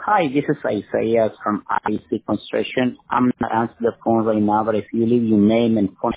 Hi, this is Isaiah from IC Construction. I'm not answering the phone right now, but if you leave your name and phone